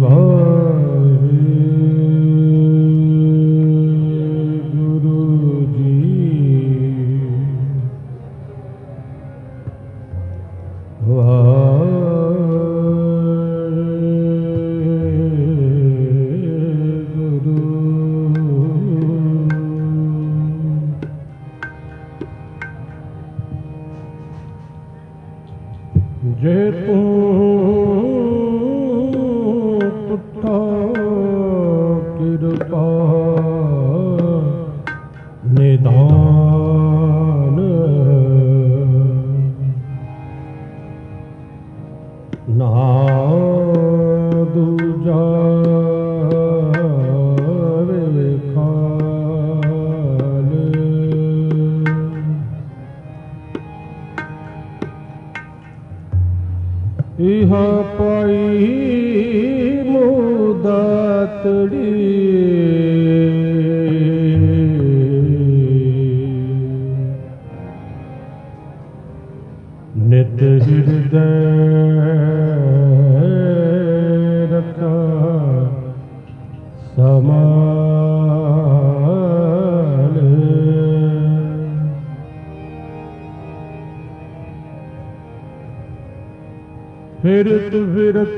फिरत फिरत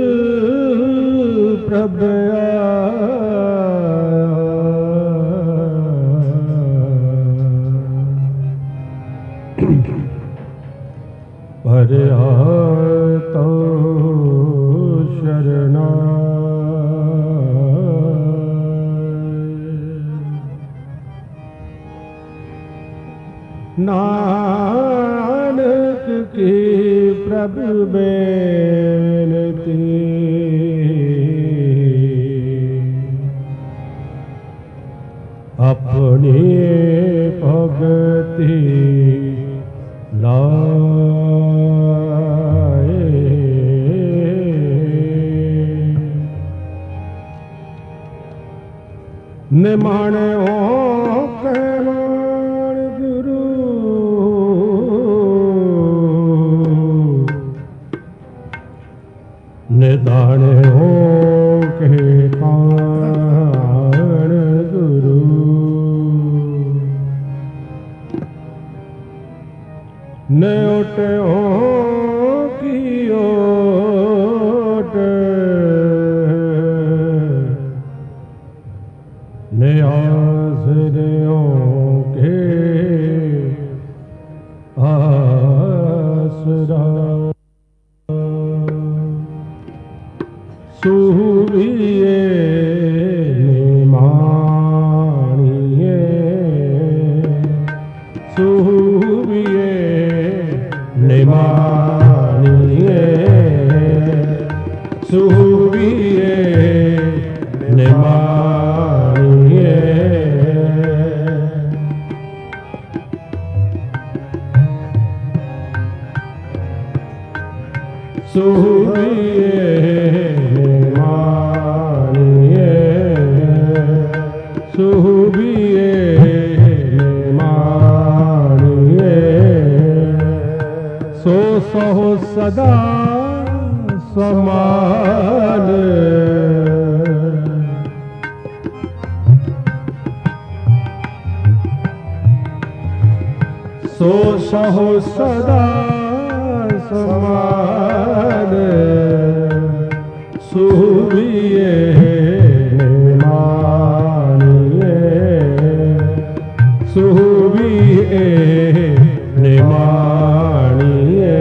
प्रभ पर तो शरणा नानक की प्रभु बेनती अपनी भगति लाए निमाने हो कहमान गुरु निदाने हो के कान गुरु न उठे हो की ओट न आसरों के आसरा सुहबिए निमानिए सुहबिए निमानिए सुहबिए निमानिए सुहबिए सुहबिए निमानिए सो सहो सदा समान सो सहो सदा समान सुहबिए सुहबिए निमानिए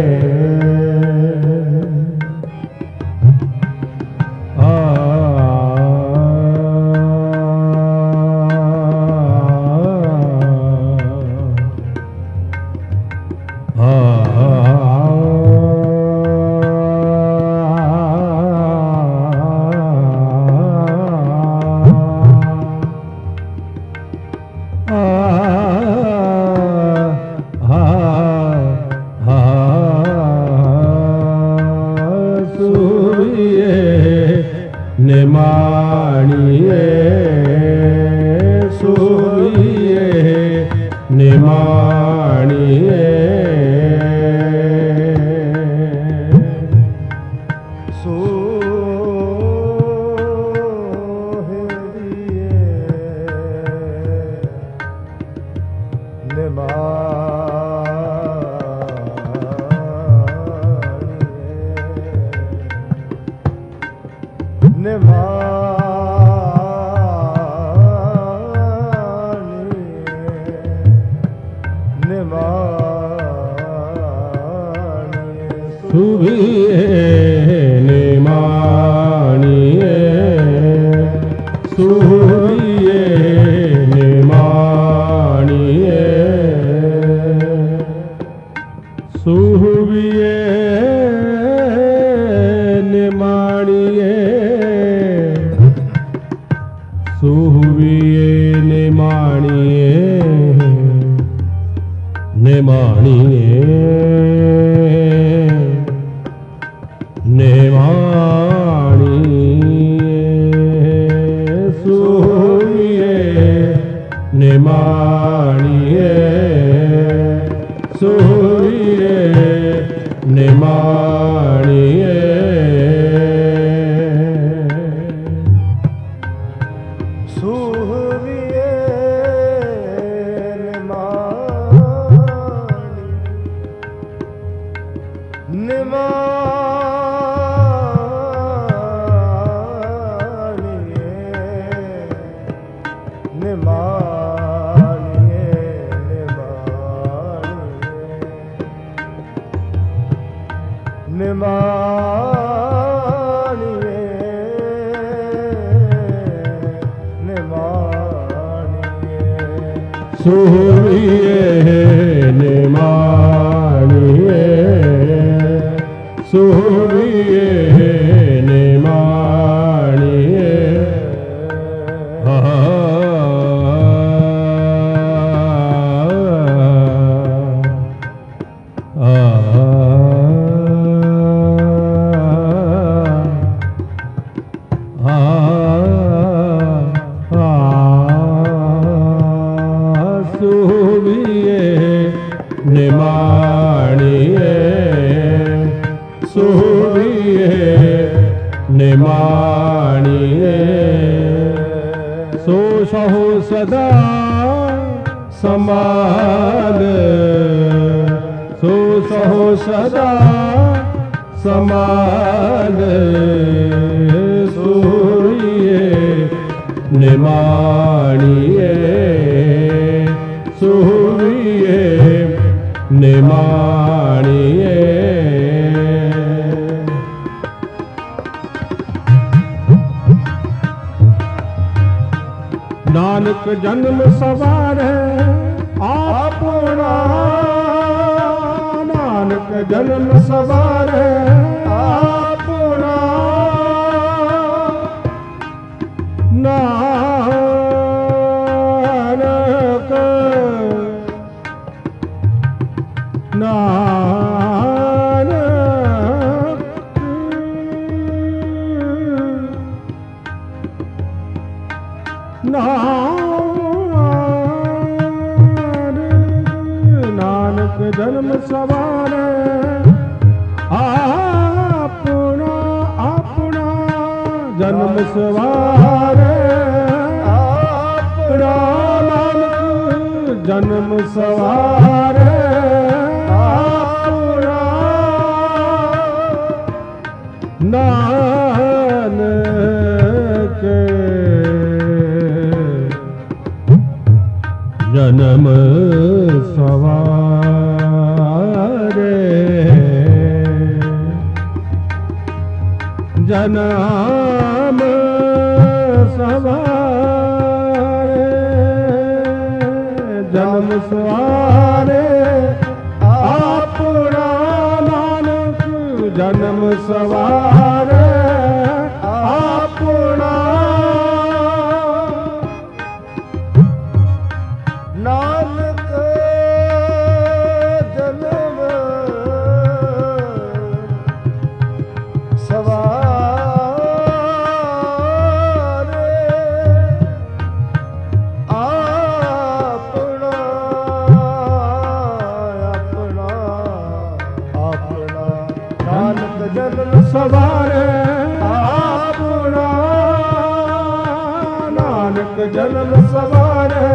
निमानिए सुहबिए निमानिए सुहबिए ਸੁਹਵੀਏ ਨਿਮਾਣੀਏ ਸੁਹਵੀਏ ਨਿਮਾਣੀਏ ਸੁਹਵੀਏ ਨਿਮਾਣੀਏ ਨਿਮਾਣੀਏ ਨਿਮਾਣੀਏ ਸੁਹਵੀਏ ਨਿਮਾਣੀਏ ਸੁਹਵੀਏ ਨਿਮਾਣੀਏ ਸੁਹਵੀਏ ਸੁਹਵੀਏ ਨਿਮਾਣੀਏ ਸੁਹਵੀਏ ਨਿਮਾਣੀਏ ਨਿਮਾਣੀਏ ਸੋ ਸਹੁ ਸਦਾ ਸਮਾਨ ਸੋ ਸਹੁ ਸਦਾ ਸਮਾਨ ਸੁਹਵੀਏ ਨਿਮਾਣੀਏ ਸੁਹਵੀਏ ਨਿਮਾਣੀਏ ਨਾਨਕ ਜਨਮ ਸਵਾਰੈ ਆਪਣਾ ਨਾਨਕ ਜਨਮ ਸਵਾਰੈ ਆਪਣਾ ਨਾਨਕ ਨਾਨਕ ਜਨਮ ਸਵਾਰੈ ਆਪਣਾ ਆਪਣਾ ਜਨਮ ਸਵਾਰੈ ਆਪਣਾ ਨਾਨਕ ਜਨਮ ਸਵਾਰੈ ਆਪਣਾ ਨਾਨਕ ਜਨਮ ਸਵਾਰੈ ਜਨਮ ਸਵਾਰੈ ਜਨਮ ਸਵਾਰੈ ਆਪਣਾ ਨਾਨਕ ਜਨਮ ਸਵਾਰੈ ਆਪਣਾ ਨਾਨਕ ਜਨਮ ਸਵਾਰੈ ਆਪਣਾ ਆਪਣਾ ਆਪਣਾ ਨਾਨਕ ਜਨਮ ਸਵਾਰੈ ਆਪਣਾ ਨਾਨਕ ਜਨਮ ਸਵਾਰੈ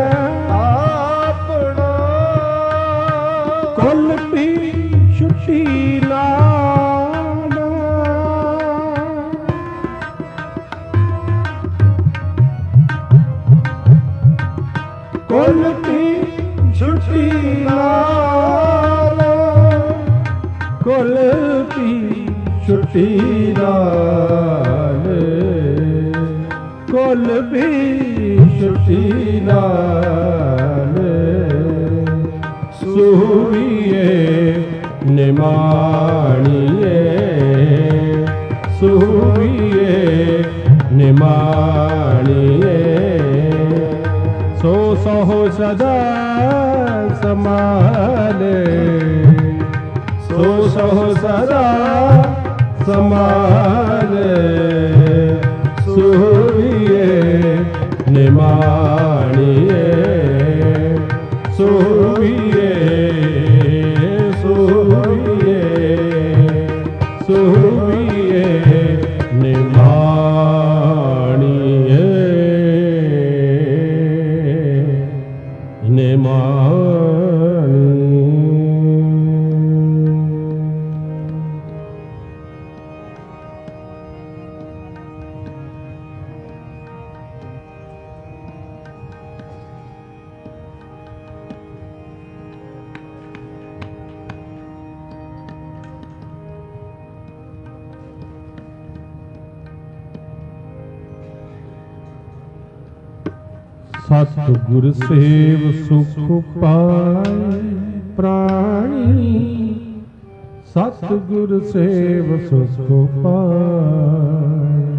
ਕੁਲ ਪੀ ਛੁੱਟੀ ਲਾਡ ਕੁਲ ਪੀ ਛੁੱਟੀ ਲਾਡ ਕੁਲ ਪੀ ਛੁੱਟੀ ਲਾਡ ਕੁਲ ਵੀ ਛੁੱਟੀ ਨਾਲ ਸੁਹਵੀਏ ਨਿਮਾਣੀਏ ਸੁਹਵੀਏ ਨਿਮਾਣੀਏ ਸੋ ਸਹੁ ਸਦਾ ਸਮਾਲੇ ਸੋ ਸਹੁ ਸਦਾ ਸਮਾਲੇ ਸੁਹਵੀਏ ਨਿਮਾਣੀਏ ਸੁਹਵੀਏ ਸੁਹਵੀਏ ਸੁਹਵੀਏ ਨਿਮਾਣੀਏ ਨਿਮਾਣੀ ਸਤਿਗੁਰ ਸੇਵ ਸੁਖ ਪਾਏ ਪ੍ਰਾਣੀ ਸਤਿਗੁਰ ਸੇਵ ਸੁਖ ਪਾਏ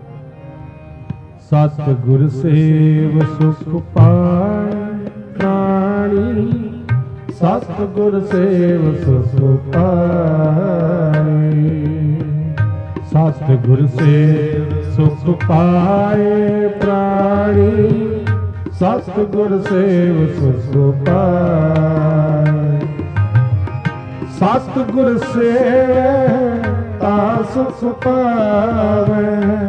ਸਤਿਗੁਰ ਸੇਵ ਸੁਖ ਪਾਏ ਪ੍ਰਾਣੀ ਸਤਿਗੁਰ ਸੇਵ ਸੁਖ ਪਾਏ ਸਤਿਗੁਰ ਸੇਵ ਸੁਖ ਪਾਏ ਪ੍ਰਾਣੀ ਸਤਿਗੁਰ ਸੇਵ ਸੁਖ ਪਾਏ ਸਤਿਗੁਰ ਸੇਵ ਤਾ ਸੁਖ ਪਾਵੇ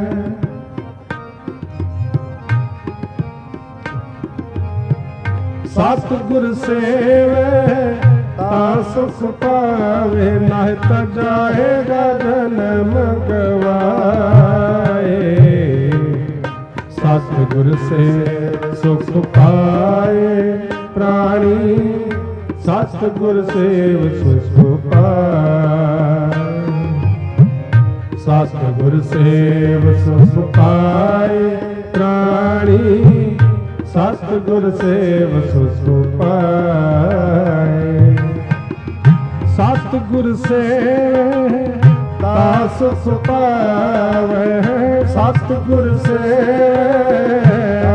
ਸਤਿਗੁਰ ਸੇਵ ਤਾ ਸੁਖ ਪਾਵੇ ਨਾਹਿ ਤਾ ਜਾਏਗਾ ਜਨਮ ਗਵਾਏ ਸਤਿਗੁਰ ਸੇਵ ਸੁਖ ਪਾਏ ਪ੍ਰਾਣੀ ਸਤਿਗੁਰ ਸੇਵ ਸੁਖ ਪਾਏ ਸਤਿਗੁਰ ਸੇਵ ਸੁਖ ਪਾਏ ਪ੍ਰਾਣੀ ਸਤਿਗੁਰ ਸੇਵ ਸੁਖ ਪਾਏ ਸਤਿਗੁਰ ਸੇਵ ਤਾ ਸੁਖ ਪਾਵੇ ਸਤਿਗੁਰ ਸੇਵ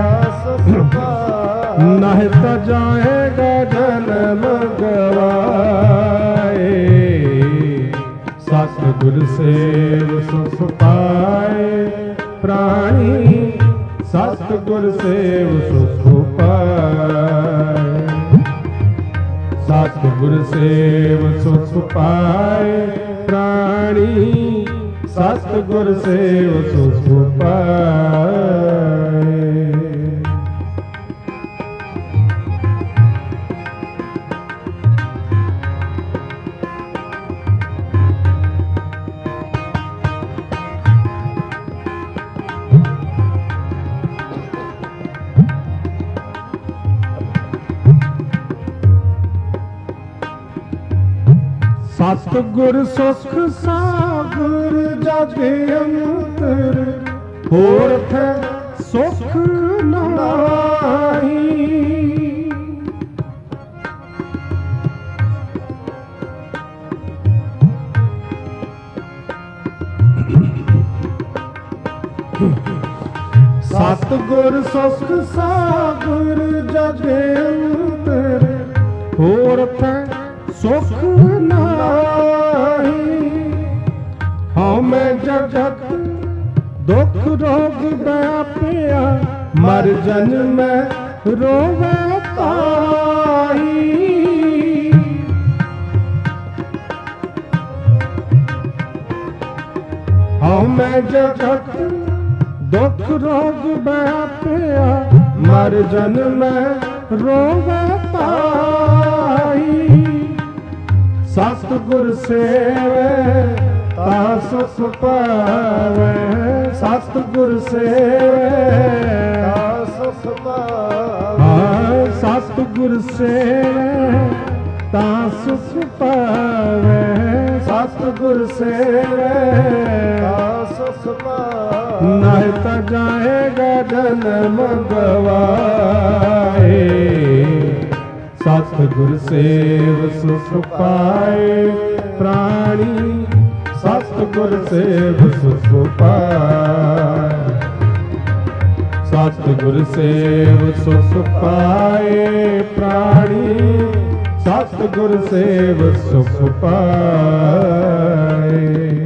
ਨਾਹਿ ਤਾ ਜਾਏਗਾ ਜਨਮ ਗਵਾਏ ਸਤਿਗੁਰ ਸੇਵ ਸੁਖ ਪਾਏ ਪ੍ਰਾਣੀ ਸਤਿਗੁਰ ਸੇਵ ਸੁਖ ਪਾਏ ਸਤਿਗੁਰ ਸੇਵ ਸੁਖ ਪਾਏ ਪ੍ਰਾਣੀ ਸਤਿਗੁਰ ਸੇਵ ਸੁਖ ਪਾਏ ਸਤਿਗੁਰ ਸੁਖ ਸਾਗਰ ਜਗ ਅੰਤਰ ਹੋਰ ਥੈ ਸੁਖ ਨਾਹੀ ਸਤਿਗੁਰ ਸੁਖ ਸਾਗਰ ਜਗ ਅੰਤਰ ਹੋਰ ਥੈ ਸੁਖ ਨਾਹੀ ਹਉ ਮੈਂ ਜਗਤ ਦੁਖ ਰੋਗ ਵਿਆਪਿਆ ਮਰ ਜਨਮੈ ਰੋਵੇ ਤਾਈ ਹਉ ਮੈਂ ਜਗਤ ਦੁਖ ਰੋਗ ਵਿਆਪਿਆ ਮਰ ਜਨਮੈ ਰੋਵੇ ਤਾਈ ਸਤਿਗੁਰ ਸੇਵੈ ਤਾ ਸੁਖ ਪਾਵੈ ਸਤਿਗੁਰ ਸੇਵੈ ਤਾ ਸੁਖ ਪਾਵੈ ਸਤਿਗੁਰ ਸੇਵੈ ਤਾ ਸੁਖ ਪਾਵੈ ਸਤਿਗੁਰ ਸੇਵੈ ਤਾ ਸੁਖ ਪਾਵੈ ਨਾਹਿ ਤਾ ਜਾਏਗਾ ਜਨਮ ਗਵਾਏ। ਸਤਿਗੁਰ ਸੇਵ ਸੁਖ ਪਾਏ ਪ੍ਰਾਣੀ, ਸਤਿਗੁਰ ਸੇਵ ਸੁਖ ਪਾਏ। ਸਤਿਗੁਰ ਸੇਵ ਸੁਖ ਪਾਏ ਪ੍ਰਾਣੀ, ਸਤਿਗੁਰ ਸੇਵ ਸੁਖ ਪਾਏ।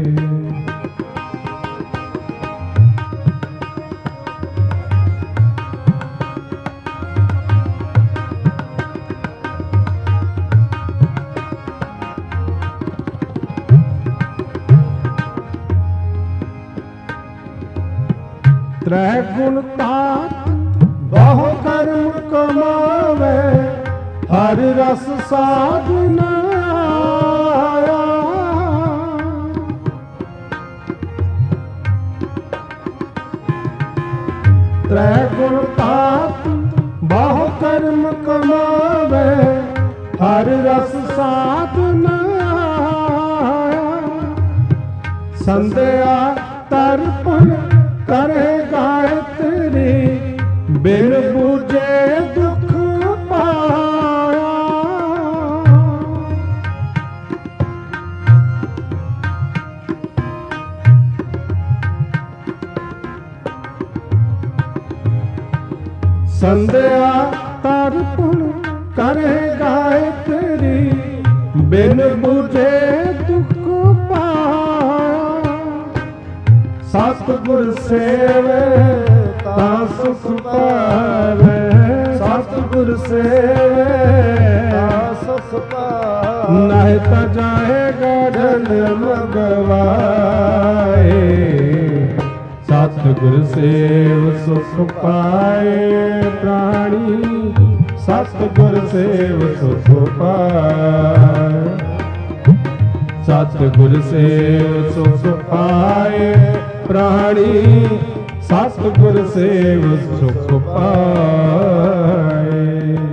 ਤ੍ਰੈ ਗੁਣ ਤਾਤ ਬਹੁ ਕਰਮ ਕਮਾਵੇ, ਹਰ ਰਸ ਸਾਧਨ ਆਇਆ। ਤ੍ਰੈ ਗੁਣ ਤਾਤ ਬਹੁ ਕਰਮ ਕਮਾਵੇ, ਹਰ ਰਸ ਸਾਧਨ ਆਇਆ। ਸੰਧਿਆ ਤਰਪਣ ਕਰੇ ਗਾਇਤਰੀ, ਬਿਨ ਬੂਝੇ ਦੁਖ ਪਾਇਆ। ਸੰਧਿਆ ਤਰਪਣ ਕਰੇ ਗਾਇਤਰੀ, ਬਿਨ ਬੂਝੇ ਦੁਖ ਪਾਇਆ। ਸਤਿਗੁਰ ਸੇਵੇ ਤਾਂ ਸੁਖ ਪਾਵੇ, ਸਤਿਗੁਰ ਸੇਵੇ ਤਾਂ ਸੁਖ ਪਾਵੇ। ਨਾਹਿ ਤਾ ਜਾਏਗਾ ਜਨਮ ਗਵਾਏ। ਸਤਿਗੁਰ ਸੇਵ ਸੁਖ ਪਾਏ ਪ੍ਰਾਣੀ, ਸਤਿਗੁਰ ਸੇਵ ਸੁਖ ਪਾਏ। ਸਤਿਗੁਰ ਸੇਵ ਸੁਖ ਪਾਏ ਪ੍ਰਾਣੀ, ਸਤਿਗੁਰ ਸੇਵ ਸੁਖ ਪਾਏ।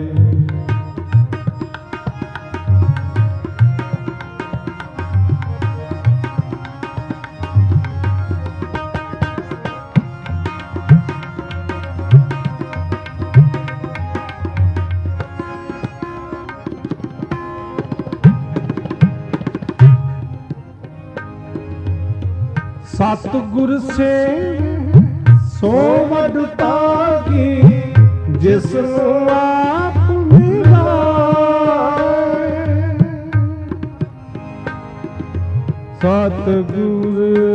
ਸਤਿਗੁਰ ਸੇਵ ਸੋ ਵਡ ਭਾਗੀ, ਜਿਸ ਨੂੰ ਆਪ ਮਿਲਾਏ। ਸਤਿਗੁਰ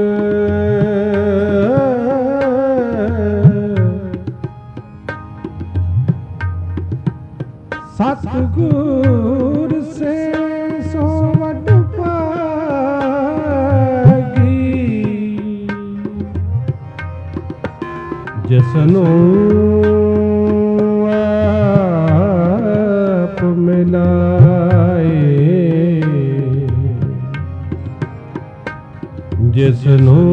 ਸਤਿਗੁਰ ਸੇ ਸੋ ਵਡ ਜਿਸਨੂੰ ਆਪ ਮਿਲਾਏ। ਜਿਸਨੂੰ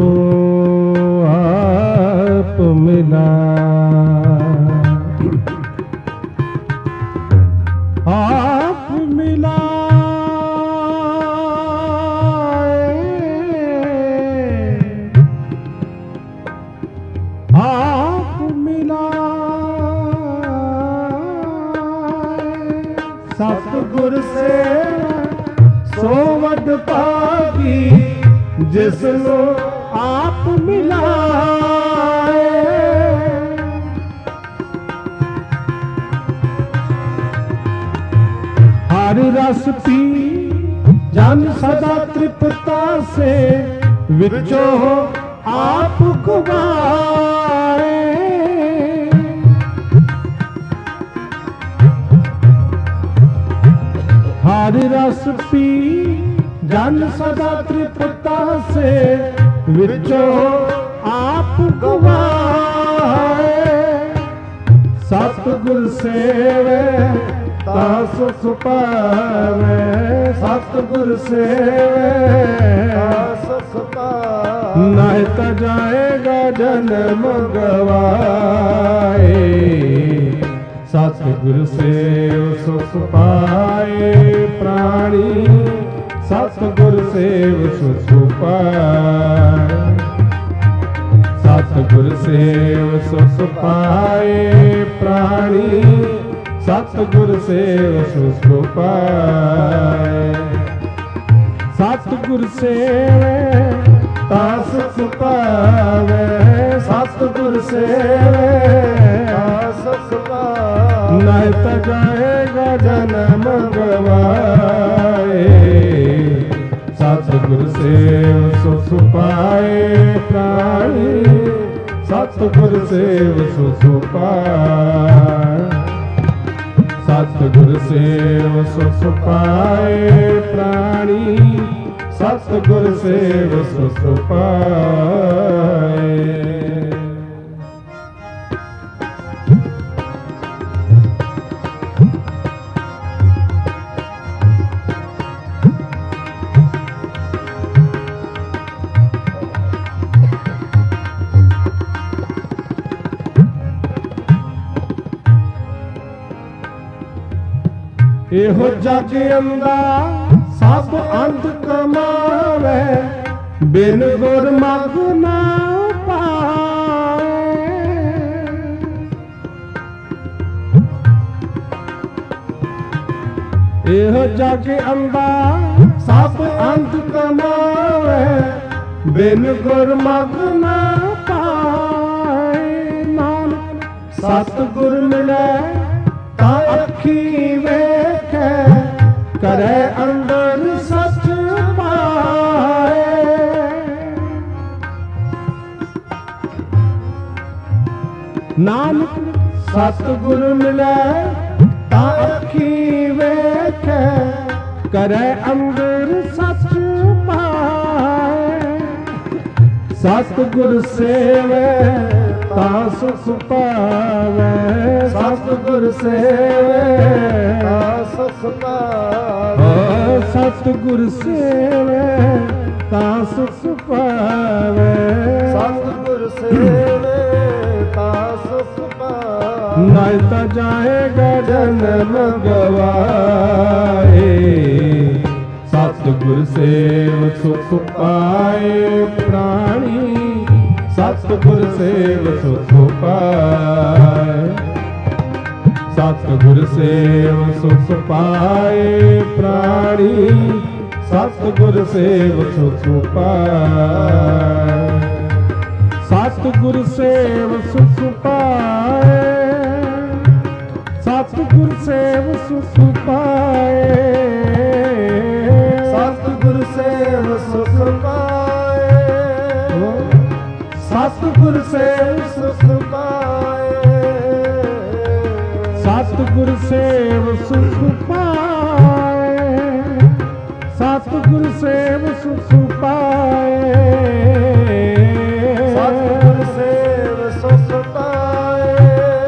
ਆਪ ਮਿਲਾਏ, ਆਪ ਮਿਲਾਏ, ਆਪ ਸਤਿਗੁਰ ਸੇਵ ਸੋ ਵਡ ਭਾਗੀ, ਜਿਸ ਨੂੰ ਆਪ ਮਿਲਾਏ। ਹਰ ਰਸ ਪੀ ਜਨ ਸਦਾ ਤ੍ਰਿਪਤਾ ਸੇ, ਵਿੱਚੋਂ ਆਪ ਗਵਾਏ। ਹਰ ਰਸ ਪੀ ਜਨ ਸਦਾ ਤ੍ਰਿਪਤਾ ਸੇ, ਵਿੱਚੋਂ ਆਪ ਗਵਾਏ। ਸਤਿਗੁਰ ਸੇਵੇ ਤਾਂ ਸੁਖ ਪਾਵੇ, ਸਤਿਗੁਰ ਸੇਵੇ ਤਾਂ ਸੁਖ ਪਾਵੇ। ਨਾਹਿ ਤਾ ਜਾਏਗਾ ਜਨਮ ਗਵਾਏ। ਸਤਿਗੁਰ ਸੇਵ ਸੁਖ ਪਾਏ ਪ੍ਰਾਣੀ, ਸਤਿਗੁਰ ਸੇਵ ਸੁਖ ਪਾਏ। ਸਤਿਗੁਰ ਸੇਵ ਸੁਖ ਪਾਏ ਪ੍ਰਾਣੀ, ਸਤਿਗੁਰ ਸੇਵ ਸੁਖ ਪਾਏ। ਸਤਿਗੁਰ ਸੇਵੇ ਤਾਂ ਸੁਖ ਪਾਵੇ, ਸਤਿਗੁਰ ਸੇਵੇ ਤਾਂ ਸੁਖ ਪਾਵੇ। ਨਹੀਂ ਤਾਂ ਜਾਏਗਾ ਜਨਮ ਗਵਾਏ। ਸਤਿਗੁਰ ਸੇਵ ਸੁਖ ਪਾਏ ਪ੍ਰਾਣੀ, ਸਤਿਗੁਰ ਸੇਵ ਸੁਖ ਪਾਏ। ਸਤਿਗੁਰ ਸੇਵ ਸੁਖ ਪਾਏ ਪ੍ਰਾਣੀ, ਸਤਿਗੁਰ ਸੇਵ ਸੁਖ ਪਾਏ। ਇਹੋ ਜਗ ਅੰਦਾ ਸਭ ਅੰਤ ਕਮਾਵੇ, ਬਿਨ ਗੁਰਮਤਿ ਨਾ ਪਾਏ। ਇਹੋ ਜਗ ਅੰਦਾ ਸਭ ਅੰਤ ਕਮਾਵੇ, ਬਿਨ ਗੁਰਮਤਿ ਨਾ ਪਾਏ। ਨਾਨਕ ਸਤਿਗੁਰ ਮਿਲੇ ਤਾਂ ਅੱਖੀ ਵੇਖੈ, ਕਰੇ ਅੰਦਰ ਸੱਚ ਪਾਏ। ਨਾਨਕ ਸਤਿਗੁਰ ਮਿਲੇ ਤਾਂ ਅੱਖੀ ਵੇਖੈ, ਕਰੇ ਅੰਦਰ ਸੱਚ ਪਾਏ। ਸਤਿਗੁਰ ਸੇਵੇ ਤਾਂ ਸੁਖ ਪਾਵੇ, ਸਤਿਗੁਰ ਸੇਵੇ ਤਾਂ ਸੁਖ ਪਾਵੇ। ਸਤਿਗੁਰ ਸੇਵੇ ਤਾਂ ਸੁਖ ਪਾਵੇ। ਸਤਿਗੁਰ ਸੇਵੇ ਤਾਂ ਸੁਖ ਪਾਵੇ। ਨਹੀਂ ਤਾਂ ਜਾਏਗਾ ਜਨਮ ਗਵਾਏ। ਸਤਿਗੁਰ ਸੇਵ ਸੁਖ ਪਾਏ ਪ੍ਰਾਣੀ, ਸਤਿਗੁਰ ਸੇਵ ਸੁਖ ਪਾਏ। ਸਤਿਗੁਰ ਸੇਵ ਸੁਖ ਪਾਏ ਪ੍ਰਾਣੀ, ਸਤਿਗੁਰ ਸੇਵ ਸੁਖ ਪਾਏ। ਸਤਿਗੁਰ ਸੇਵ ਸੁਖ ਪਾਏ, ਸਤਿਗੁਰ ਸੇਵ ਸੁਖ ਪਾਏ। ਸਤਿਗੁਰ ਸੇਵ ਸੁਖ ਪਾਏ। ਸਤਿਗੁਰ ਸੇਵ ਸੁਖ ਪਾਏ। ਸਤਿਗੁਰ ਸੇਵ ਸੁਖ ਪਾਏ। ਸਤਿਗੁਰ ਸੇਵ ਸੁਖ ਪਾਏ। ਸਤਿਗੁਰ ਸੇਵ ਸੁਖ ਪਾਏ।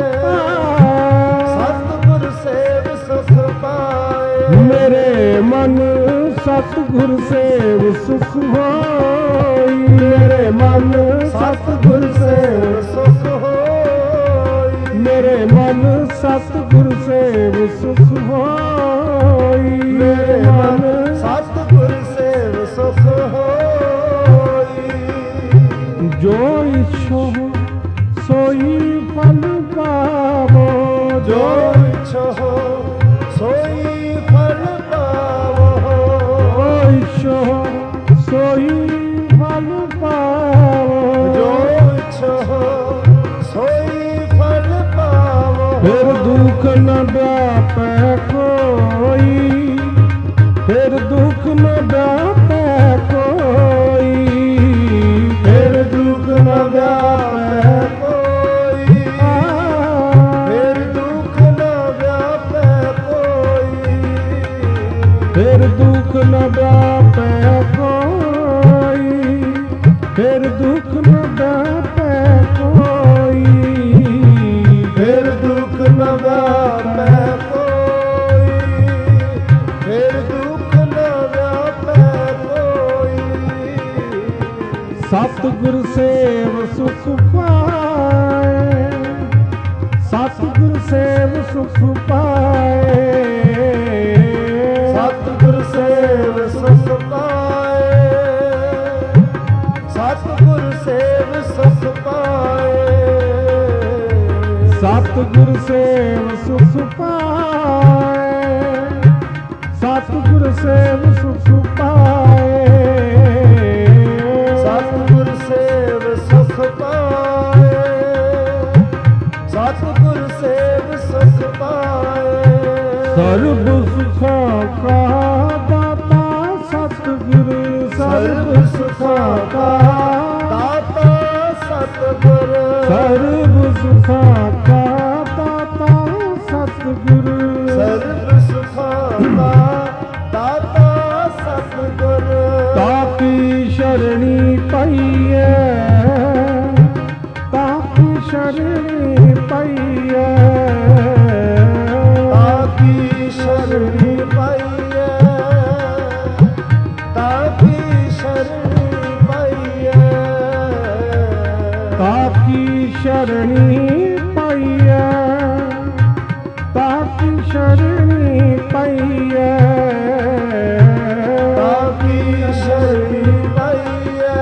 ਸਤਿਗੁਰ ਸੇਵ ਸੁਖ ਪਾਏ। ਮੇਰੇ ਮਨ ਸਤਿਗੁਰ ਸੇਵ ਸੁਖ ਹੋਈ। ਮੇਰੇ ਮਨ ਸਤਿਗੁਰ ਸੇਵ ਸੁਖ ਹੋਈ। ਮੇਰੇ ਮਨ ਸਤਿਗੁਰ ਸੇਵ ਸੁਖ ਹੋਈ। ਮੇਰੇ ਮਨ ਸਤਿਗੁਰ ਸੇਵ ਸੁਖ ਹੋਈ। ਜੋ ਇਛੋ ਸੋਈ ਫਲ ਪਾਵੋ। ਜੋ ਇਛੋ ਸੋਈ ਫਲ ਪਾਵੋ। ਇਛੋ ਸੋਈ ਫਲ ਪਾਵੋ। ਜੋ ਇਛੋ ਸੋਈ ਫਲ ਪਾਵੋ। ਫਿਰ ਦੁੱਖ ਨ ਵਿਆਪੈ ਕੋਈ। ਫਿਰ ਦੁੱਖ ਨ ਵਿਆਪੈ ਕੋਈ। ਫਿਰ ਦੁੱਖ ਨ ਵਿਆਪੈ ਕੋਈ। ਫਿਰ ਦੁੱਖ ਨ ਵਿਆਪੈ ਕੋਈ। ਫਿਰ ਦੁੱਖ ਨ ਵਿਆਪੈ ਕੋਈ। ਫਿਰ ਦੁੱਖ ਨ ਵਿਆਪੈ ਕੋਈ। ਫਿਰ ਦੁੱਖ ਨ ਵਿਆਪੈ ਕੋਈ। ਫਿਰ ਦੁੱਖ ਨ ਵਿਆਪੈ ਕੋਈ। ਸਤਿਗੁਰ ਸੇਵ ਸੁਖ ਪਾਏ। ਸਤਿਗੁਰ ਸੇਵ ਸੁਖ ਪਾਏ। ਸਤਿਗੁਰ ਸੇਵ ਸੁਖ ਪਾਏ। ਸਤਿਗੁਰ ਸੇਵ ਸੁਖ ਪਾਏ। ਸਤਿਗੁਰ ਸੇਵ ਸੁਖ ਪਾਏ, ਸਤਿਗੁਰ ਸੇਵ ਸੁਖ ਪਾਏ, ਸਤਿਗੁਰ ਸੇਵ ਸੁਖ ਪਾਏ, ਸਤਿਗੁਰ ਸੇਵ ਸੁਖ ਪਾਏ। ਸਰਬ ਸੁਖਾਂ ਕਾ ਦਾਤਾ ਸਤਿਗੁਰ, ਸਰਬ ਸੁਖਾਂ ਕਾ ਦਾਤਾ ਸਤਿਗੁਰ, ਸਰਬ ਸੁਖਾਂ ਕਾ ਦਾਤਾ ਸਤਿਗੁਰ, ਸਰਬ ਸੁਖਾਂ ਦਾ ਦਾਤਾ ਸਤਿਗੁਰ। ਤਾਕੀ ਸ਼ਰਣੀ ਪਾਈਐ, ਤਾਕੀ ਸ਼ਰਣੀ ਪਾਈਐ, ਤਾਕੀ ਸ਼ਰਣੀ ਪਾਈਐ, ਤਾਕੀ ਸ਼ਰਣੀ ਪਾਈਐ, ਤਾਕੀ ਸ਼ਰਣੀ ਪਾਈਐ, ਤਾਕੀ ਸ਼ਰਣੀ ਪਾਈਐ, ਤਾਕੀ ਸ਼ਰਣੀ ਪਾਈਐ,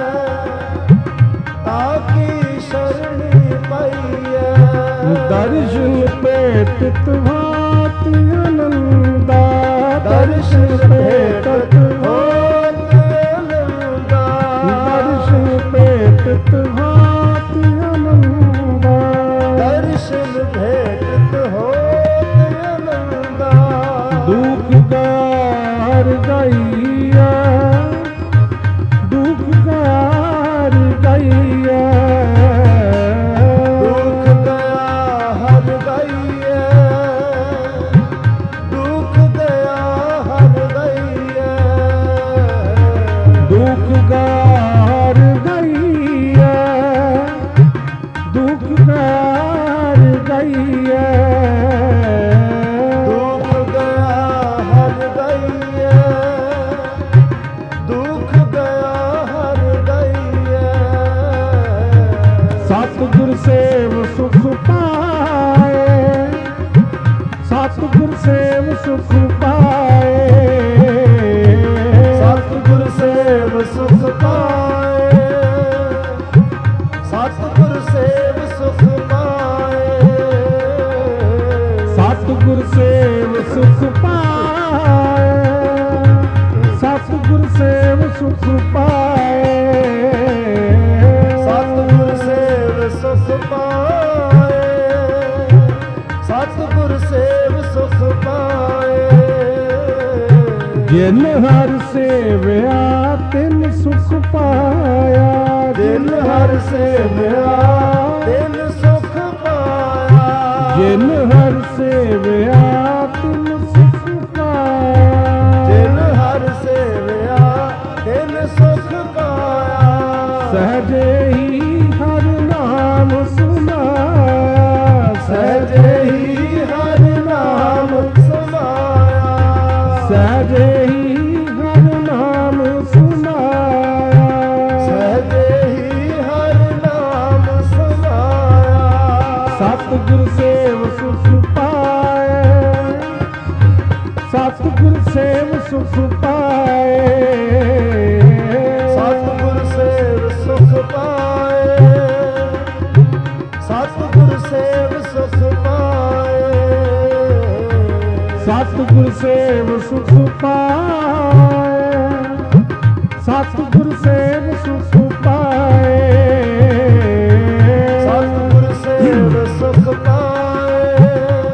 ਤਾਕੀ ਸ਼ਰਣੀ ਪਾਈਐ। ਦਰਸ਼ਨ ਭੇਟਤ ਭਾਤ ਆਨੰਦਾ, ਦਰਸ਼ਨ ਭੇਟਤ ਹੋਤ ਆਨੰਦਾ, ਦਰਸ਼ਨ ਭੇਟਤ ਭਾਤ ਆਨੰਦਾ, ਦਰਸ਼ਨ ਭੇਟਤ ਹੋਤ ਆਨੰਦਾ। ਦੁਖ ਗਾਰ ਗਈਆ, ਦੁਖ ਗਾਰ ਗਈਆ, ਦੁਖ ਗਿਆ ਹਰ ਗਈਐ, ਦੁਖ ਗਿਆ ਹਰ ਗਈਐ, ਦੁਖ ਗਾਰ ਗਈਆ, ਦੁਖ ਗਾਰ ਗਈਆ, ਦੁਖ ਗਿਆ ਹਰ ਗਈਐ, ਦੁਖ ਗਿਆ ਹਰ ਗਈਐ। ਸਤਿਗੁਰ ਸੇਵ ਸੁਖ ਪਾਏ, ਸਤਿਗੁਰ ਸੇਵ ਸੁਖ ਪਾਏ, ਸਤਿਗੁਰ ਸੇਵ ਸੁਖ ਪਾਏ, ਸਤਿਗੁਰ ਸੇਵ ਸੁਖ ਪਾਏ, ਸਤਿਗੁਰ ਸੇਵ ਸੁਖ ਪਾਏ, ਸਤਿਗੁਰ ਸੇਵ ਸੁਖ ਪਾਏ, ਸਤਿਗੁਰ ਸੇਵ ਸੁਖ ਪਾਏ, ਸਤਿਗੁਰ ਸੇਵ ਸੁਖ ਪਾਏ। ਜਿਨ ਹਰ ਸੇਵਿਆ ਤਿਨ ਸੁਖ ਪਾਇਆ, ਦਿਨ ਹਰ ਸੇਵਿਆ ਦਿਨ ਸੁਖ ਪਾਇਆ, ਜਿਨ ਹਰ ਸੇਵਿਆ ਤਿਨ ਸੁਖ ਪਾਇਆ, ਦਿਨ ਹਰ ਸੇਵਿਆ ਦਿਨ ਸੁਖ ਪਾਇਆ। ਸਹਜੇ ਹੀ ਹਰ ਨਾਮ ਸੁਨਾਇਆ, ਸਹਜੇ ਹੀ ਹਰ ਨਾਮ ਸਮਾਇਆ, ਸਹਜੇ ਹੀ ਹਰ ਨਾਮ ਸੁਨਾਇਆ, ਸਹਜੇ ਹੀ ਹਰ ਨਾਮ ਸਮਾਇਆ। ਸਤਿਗੁਰ ਸੇਵ ਸੁਖ ਪਾਏ, ਸਤਿਗੁਰ ਸੇਵ ਸੁਖ ਪਾਏ, ਸਤਿਗੁਰ ਸੇਵ ਸੁਖ ਪਾਏ, ਸਤਿਗੁਰ ਸੇਵ ਸੁਖ ਪਾਏ, ਸਤਿਗੁਰ ਸੇਵ ਸੁਖ ਪਾਏ, ਸਤਿਗੁਰ ਸੇਵ ਸੁਖ ਪਾਏ, ਸਤਿਗੁਰ ਸੇਵ ਸੁਖ ਪਾਏ,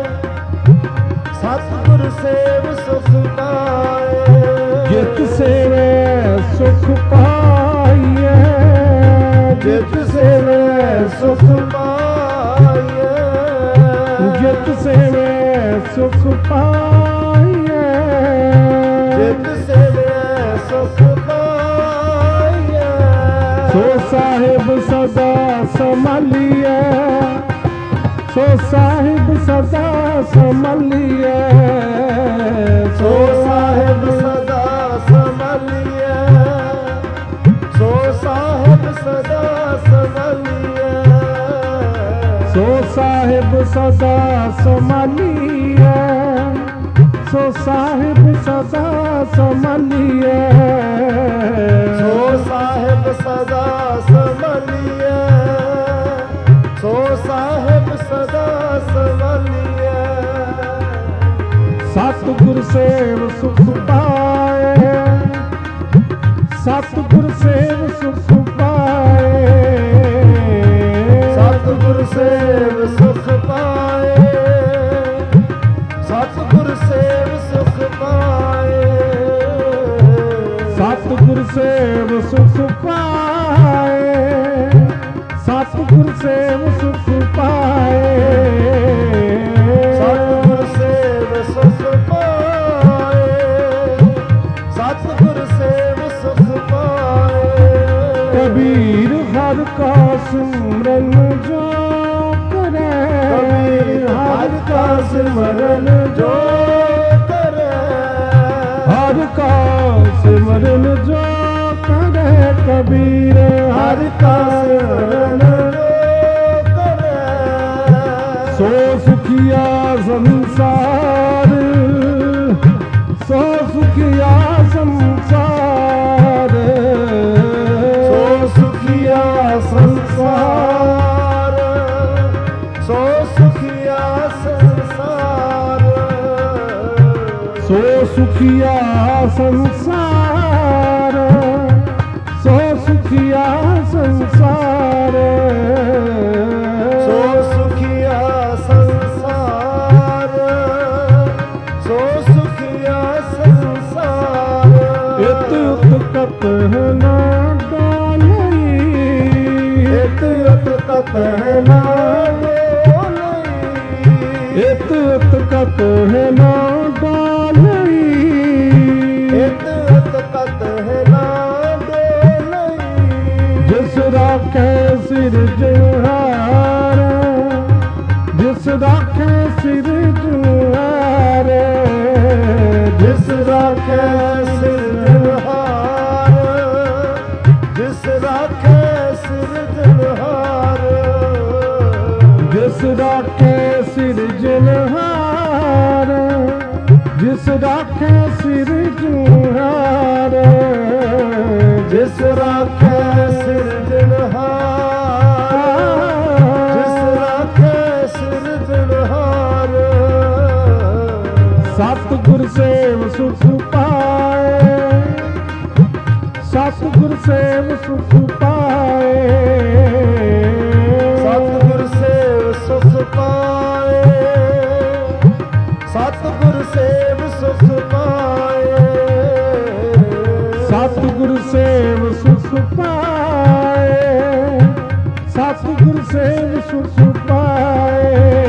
ਸਤਿਗੁਰ ਸੇਵ ਸੁਖ ਪਾਏ। ਜਿਤ ਸੇਵੈ ਸੁਖ ਪਾਈਐ, ਜਿਤ ਸੇਵੈ ਸੁਖ ਪਾਈਐ, ਜਿਤ ਸੇਵੈ ਸੁਖ ਪਾਈਐ, ਜਿਤ ਸੇਵੈ ਸੁਖ ਪਾਈਐ। ਸੋ ਸਾਹਿਬ ਸਦਾ ਸੰਭਾਲੀਐ, ਸੋ ਸਾਹਿਬ ਸਦਾ ਸੰਭਾਲੀਐ, ਸੋ ਸਾਹਿਬ ਸਦਾ ਸੰਭਾਲੀਐ, ਸੋ ਸਾਹਿਬ ਸਦਾ ਸੰਭਾਲੀਐ, ਸੋ ਸਾਹਿਬ ਸਦਾ ਸੰਭਾਲੀਐ, ਸੋ ਸਾਹਿਬ ਸਦਾ ਸੰਭਾਲੀਐ, ਸੋ ਸਾਹਿਬ ਸਦਾ ਸੰਭਾਲੀਐ, ਸੋ ਸਾਹਿਬ ਸਦਾ ਸੇਵ ਸੁਖ ਪਾਏ, ਸਤਿਗੁਰ ਸੇਵ ਸੁਖ ਪਾਏ, ਸਤਿਗੁਰ ਸੇਵ ਸੁਖ ਪਾਏ, ਸਤਿਗੁਰ ਸੇਵ ਸੁਖ ਪਾਏ, ਸਤਿਗੁਰ ਸੇਵ ਸੁਖ ਪਾਏ, ਸਤਿਗੁਰ ਸੇਵ ਸੁਖ ਪਾਏ, ਸਤਿਗੁਰ ਸੇਵ ਸੁਖ ਪਾਏ, ਸਤਿਗੁਰ ਸੇਵ ਸੁਖ ਪਾਏ। ਕਬੀਰ ਹਰਿ ਕਾ ਸਿਮਰਨ ਜੋ ਕਰੇ, ਕਬੀਰ ਹਰਿ ਕਾ ਸਿਮਰਨ ਜੋ ਕਰੇ, ਹਰਿ ਕਾ ਸਿਮਰਨ ਜੋ ਕਰੇ, ਕਬੀਰ ਹਰਿ ਕਾ ਸਿਮਰਨ ਜੋ ਕਰੇ, ਸੋ ਸੁਖੀਆ ਸੰਸਾਰ, ਸੋ ਸੁਖੀਆ ਸੰਸਾਰ, ਸੋ ਸੁਖੀਆ ਸੰਸਾਰ, ਸੋ ਸੁਖੀਆ ਸੰਸਾਰ, ਸੋ ਸੁਖੀਆ ਸੰਸਾਰ, ਸੋ ਸੁਖੀਆ ਸੰਸਾਰ, ਸੋ ਸੁਖੀਆ ਸੰਸਾਰ, ਸੋ ਸੁਖੀਆ ਸੰਸਾਰ। ਇਤ ਉਤਕਤ ਨਾ ਡੋਲਈ, ਇਤ ਉਤਕਤ ਨਾ ਡੋਲਈ, ਇਤ ਉਤਕਤ ਨਾ ਡੋਲਈ, ਇਤ ਉਤਕਤ ਨਾ ਡੋਲਈ, ਜਿਸ ਰਾਖੇ ਸਿਰਜਣਹਾਰ, ਜਿਸ ਰਾਖੇ ਸਿਰਜਣਹਾਰ, ਜਿਸ ਰਾਖੇ ਸਿਰਜਣਹਾਰ, ਜਿਸ ਰਾਖੇ ਸਿਰਜਣਹਾਰ, ਜਿਸ ਰਾਖੇ ਸਿਰਜਣਹਾਰ, ਜਿਸ ਰਾਖੇ ਸਿਰਜਣਹਾਰ, ਜਿਸ ਰਾਖੇ ਸਿਰਜਣਹਾਰ, ਜਿਸ ਰਾਖੇ ਸਿਰਜਣਹਾਰ। ਸਤਿਗੁਰ ਸੇਵ ਸੁਖ ਪਾਏ, ਸਤਿਗੁਰ ਸੇਵ ਸੁਖ ਪਾਏ, ਸਤਿਗੁਰ ਸੇਵ ਸੁਖ ਪਾਏ, ਸਤਿਗੁਰ ਸੇਵ ਸੁਖ ਪਾਏ, ਸਤਿਗੁਰ ਸੇਵ ਸੁਖ ਪਾਏ, ਸਤਿਗੁਰ ਸੇਵ ਸੁਖ ਪਾਏ,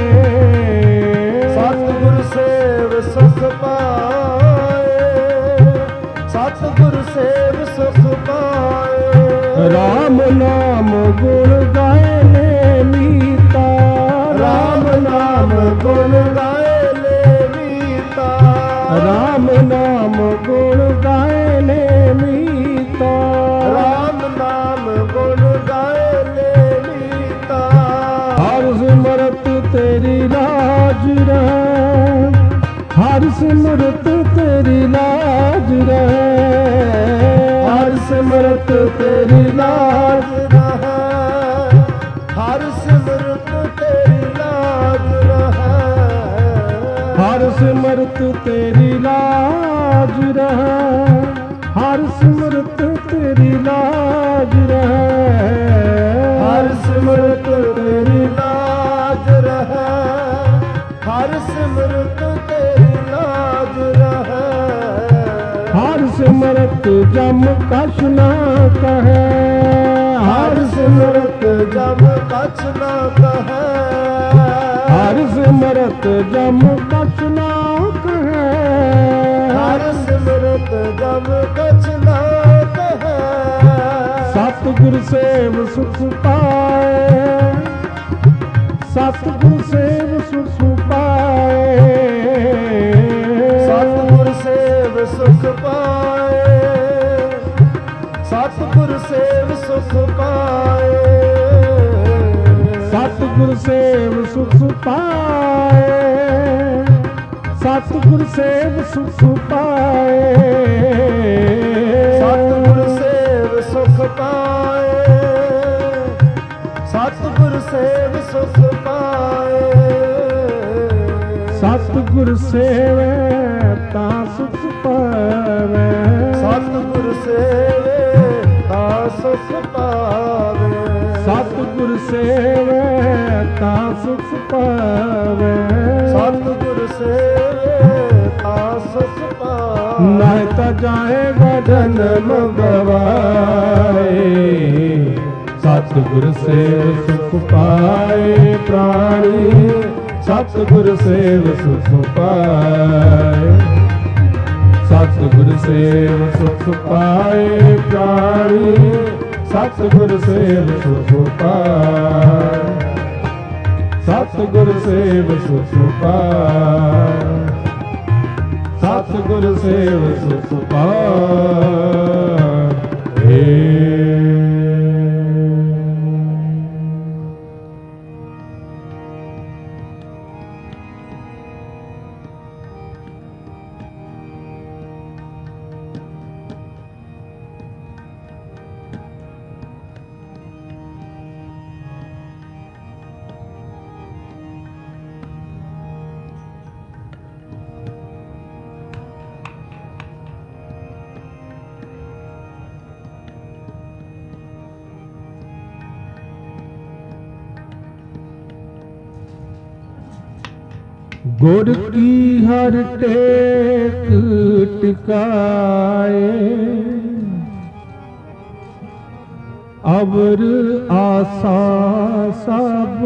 ਸਤਿਗੁਰ ਸੇਵ ਸੁਖ ਪਾਏ, ਸਤਿਗੁਰ ਸੇਵ ਸੁਖ ਪਾਏ। ਰਾਮ ਨਾਮ ਗੁਣ ਗਾਏ ਨੇ ਮੀਤਾ, ਰਾਮ ਨਾਮ ਗੁਣ ਗਾਏ ਲੈ ਮੀਤਾ, ਰਾਮ ਨਾਮ ਗੁਣ ਗਾਏ ਨੇ ਮੀਤਾ, ਰਾਮ ਨਾਮ ਗੁਣ ਗਾਏ ਲੈ ਮੀਤਾ। ਹਰ ਸਿਮਰਤ ਤੇਰੀ ਲਾਜ ਰਹਿ, ਹਰ ਸਿਮਰਤ ਤੇਰੀ ਲਾਜ ਰਹਿ, ਹਰ ਸਿਮਰਤ ਤੇਰੀ ਲਾਜ ਰਹੈ, ਹਰ ਸਿਮਰਤ ਤੇਰੀ ਲਾਜ ਰਹੈ, ਹਰ ਸਿਮਰਤ ਤੇਰੀ ਲਾਜ ਰਹਿ, ਹਰ ਸਿਮਰਤ ਤੇਰੀ ਲਾਜ ਰਹਿ, ਹਰ ਸਿਮਰਤ ਤੇਰੀ ਲਾਜ ਰਹੈ, ਹਰ ਸਿਮਰਤ ਤੇਰੀ ਲਾਜ ਰਹੈ। ਹਰ ਸਿਮਰਤ ਜਮ ਕਛ ਨਾ ਕਹੈ, ਹਰ ਸਿਮਰਤ ਜਮ ਕਛ ਨਾ ਕਹੈ, ਹਰ ਸਿਮਰਤ ਜਮ ਕਛ ਨਾ ਕਹੈ, ਹਰ ਸਿਮਰਤ ਜਮ ਕਛ ਨਾ ਕਹੈ। ਸਤਿਗੁਰ ਸੇਵ ਸੁਖ ਪਾਏ, ਸਤਿਗੁਰ ਸੇਵ ਸੁਖ ਪਾਏ, ਸਤਿਗੁਰ ਸੇਵ ਸੁਖ ਪਾਏ, ਸਤਿਗੁਰ ਸੇਵ ਸੁਖ ਪਾਏ, ਸਤਿਗੁਰ ਸੇਵ ਸੁਖ ਪਾਏ, ਸਤਿਗੁਰ ਸੇਵ ਸੁਖ ਪਾਏ, ਸਤਿਗੁਰ ਸੇਵ ਸੁਖ ਪਾਏ, ਸਤਿਗੁਰ ਸੇਵ ਸੁਖ ਪਾਏ, ਸਤਿਗੁਰ ਸੇਵੇ ਤਾਂ ਸੁਖ ਪਾਵੇ ਸਤਿਗੁਰ ਸੇਵੇ ਤਾਂ ਸੁਖ ਪਾਵੇ ਸਤਿਗੁਰ ਸੇਵੇ ਤਾਂ ਸੁਖ ਪਾਵੇ ਸਤਿਗੁਰ ਸੇਵੇ ਤਾਂ ਸੁਖ ਪਾਵੇ ਨਾਇ ਤਾਂ ਜਾਏਗਾ ਜਨਮ ਗਵਾਏ ਸਤਿਗੁਰ ਸੇਵ ਸੁਖ ਪਾਏ ਪ੍ਰਾਣੀ ਸਤਿਗੁਰ ਸੇਵ ਸੁਖ ਪਾਏ ਸਤਿਗੁਰ ਸੇਵ ਸੁਖ ਪਾਏ ਪ੍ਰਾਣੀ ਸਤਿਗੁਰ ਸੇਵ ਸੁਖ ਪਾਏ ਸਤਿਗੁਰ ਸੇਵ ਸੁਖ ਪਾਏ ਸਤਿਗੁਰ ਸੇਵ ਸੁਖ ਪਾਏ ਗੁਰ ਕੀ ਹਰ ਟੇਕ ਟਿਕਾਏ ਅਵਰ ਆਸਾ ਸਭ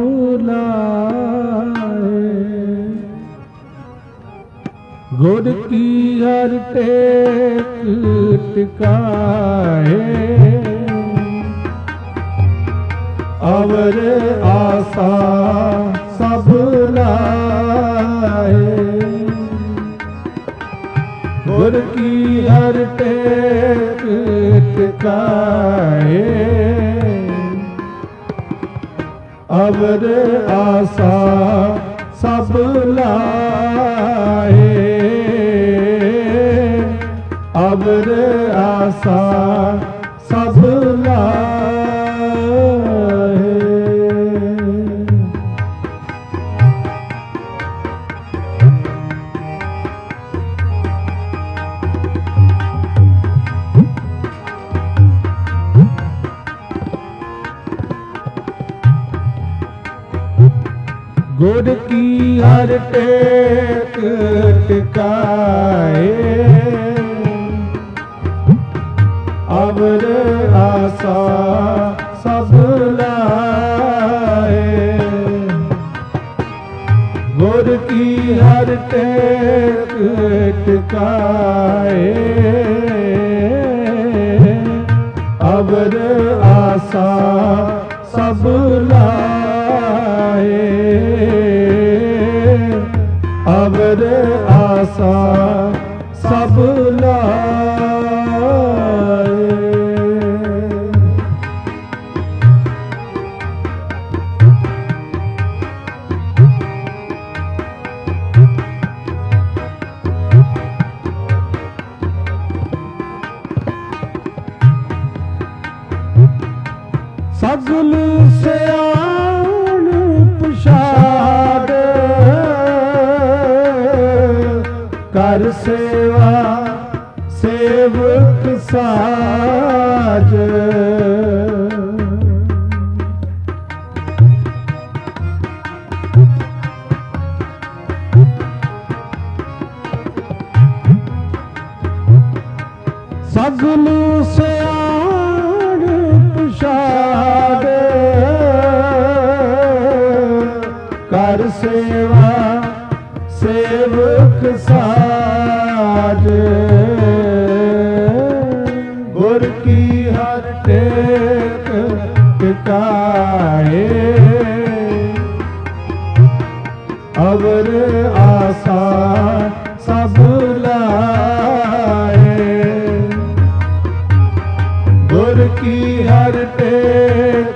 ਲਾਏ ਗੁਰ ਕੀ ਹਰ ਟੇਕ ਟਿਕਾਏ ਅਵਰ ਆਸਾ ਸਭ ਲਾਏ ਗੁਰ ਕੀ ਹਰ ਟੇਕ ਟਿਕਾਏ ਅਵਰ ਆਸਾ ਸਭ ਲਾਏ ਅਵਰ ਆਸਾ ਸਭ ਲਾਏ ਗੁਰ ਕੀ ਹਰ ਟੇਕ ਟਿਕਾਏ ਅਵਰ ਆਸਾ ਸਭ ਲਾਏ ਗੁਰ ਕੀ ਹਰ ਟੇਕ ਟਿਕਾਏ ਅਵਰ ਆਸਾ ਸਭ ਲਾਏ ਅਵਰ ਆਸਾ ਸਭ ਲਾਏ ਸਗਲ ਸਿਆਣ ਪੁਛਾੜ ਕਰ ਸੇਵਾ ਸੇਵਕ ਸਾਜ ਸਗਲ ਸਿਆਣ ਪੁਛਾੜ ਕਰ ਸੇਵਾ ਸੇਵਕ ਸਾਜ ਗੁਰ ਕੀ ਹਰ ਟੇਕ ਟਿਕਾਏ ਅਵਰ ਆਸਾ ਸਭ ਲਾਏ ਗੁਰ ਕੀ ਹਰ ਟੇਕ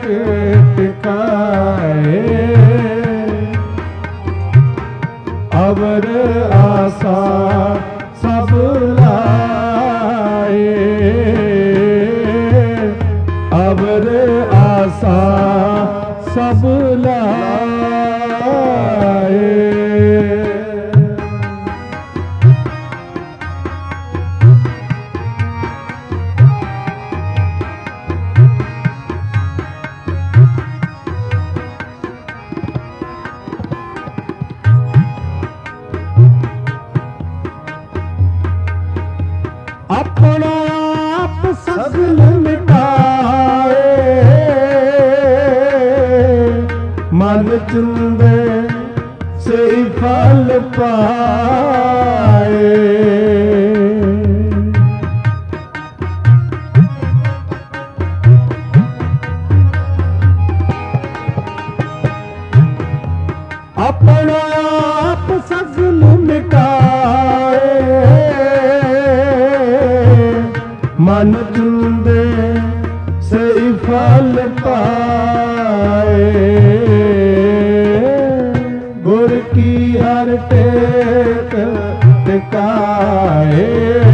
ਟਿਕਾਏ ਅਵਰ ਆਸਾ ਸਭ ਲਾਏ ਅਵਰ ਆਸਾ ਸਭ ਲਾਏ ਚੁੰਦੇ ਸਹੀ ਫਲ ਪਾਏ। ਆਪਣਾ ਆਪ ਸਗਲ ਮਿਟਾਏ, ਮਨ ਚੁੰਦੇ ਸਹੀ ਫਲ ਪਾਏ। ਗੁਰ ਕੀ ਹਰ ਟੇਕ ਟਿਕਾਏ,